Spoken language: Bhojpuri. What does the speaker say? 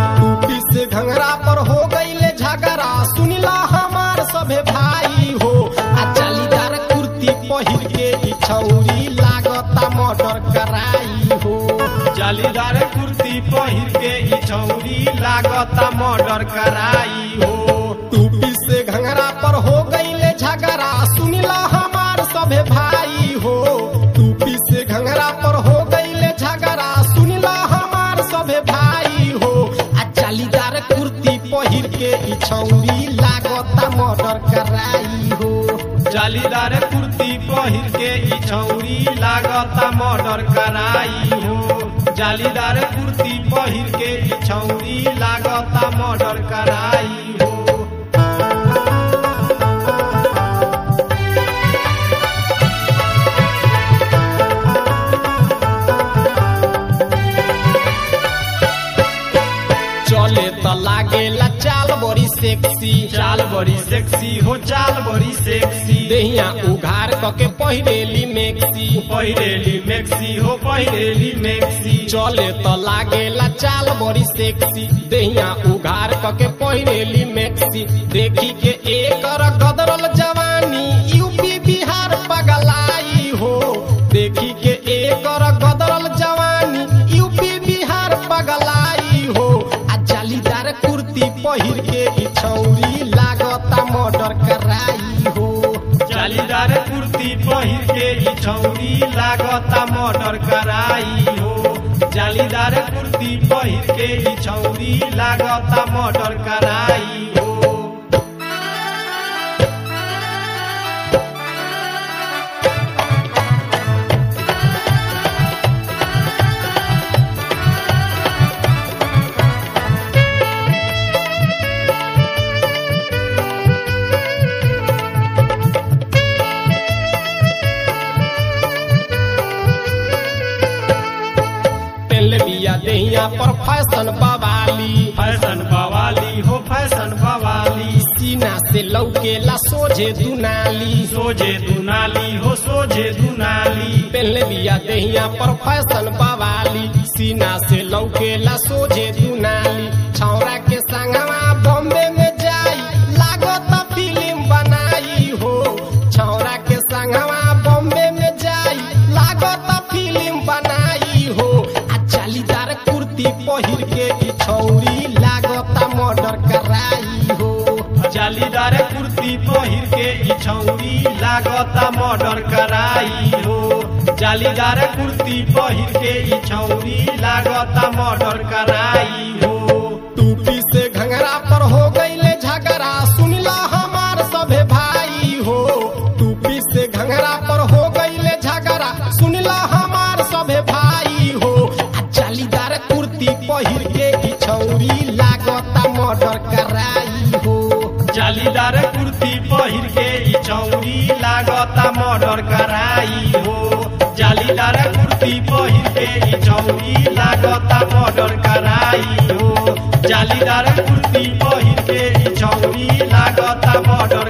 टूपी से घंघरा पर हो गईले झगड़ा सुनिला हमार सभे भाई हो। आ जालीदार कुर्ती पहिर के ई छौरी लागता मर्डर कराई हो। जालीदार कुर्ती पहिर के ई छौरी लागता मर्डर कराई हो। टूपी से घंघरा पर हो गईले झगड़ा सुनिला हमार सभे भाई हो। टूपी से घंघरा पर हो गईले झगड़ा सुनिला हमार सभे भाई हो। आ जालीदार कुर्ती पहिर के ई छौरी लागता मर्डर कराई हो। जालीदार कुर्ती पहिर के ई छौरी लागता मर्डर कराई हो। जालीदार कुर्ती पहिर के ई छौरी लागता मर्डर कराई हो। चले त लागेला चाल बड़ी सेक्सी। चाल बड़ी सेक्सी हो चाल बड़ी सेक्सी। देहिया उघार कके पहिरेली मेक्सी। पहिरेली मेक्सी हो पहिरेली मेक्सी। चले त लागेला चाल बड़ी सेक्सी। देहिया उघार कके पहिरेली मेक्सी। देखी के एकर गदरल जवानी यूपी बिहार पगलाई हो। देखी के एकर गदरल जवानी यूपी बिहार पगलाई हो। आ जालीदार कुर्ती पहिर के ई छौरी लागता मर्डर कराई हो। जालीदार कुर्ती पहिर के ई छौरी लागता मर्डर कराई हो। जालीदार कुर्ती पहिर के ई छौरी लागता मर्डर कराई हो। बिया देहिया पर फैशन बवाली। फैशन बवाली हो फैशन बवाली। सीना से लौकेला सोझे दुनाली। सोझे दुनाली हो सोझे दुनाली। पहले बिया देहिया पर फैशन बवाली। सीना से लौकेला सोझे दुनाली। छौरा के संगवा बॉम्बे में जाई लागत फिल्म बनाई हो। छौरा के संगवा बॉम्बे में जाई लागत फिल्म बनाई हो। जालीदार कुर्ती पहिर के ई छौरी लागता मर्डर कराई हो। जालीदार कुर्ती पहिर के ई छौरी लागता मर्डर कराई हो। जालीदार कुर्ती पहिर के ई छौरी लागता मर्डर कराई हो। टूपी से घंघरा पर हो गईले झगड़ा सुनिला हमार सभे भाई हो। टूपी से घंघरा पर हो गईले झगड़ा सुनिला हमार सभे भाई हो। जालीदार कुर्ती पहिर के ई छौरी लागता मर्डर कराई हो। जालीदार कुर्ती पहिर के ई छौरी लागता मर्डर कराई हो। जालीदार कुर्ती पहिर के ई छौरी लागता मर्डर कराई हो। जालीदार कुर्ती पहिर के ई छौरी लागता मर्डर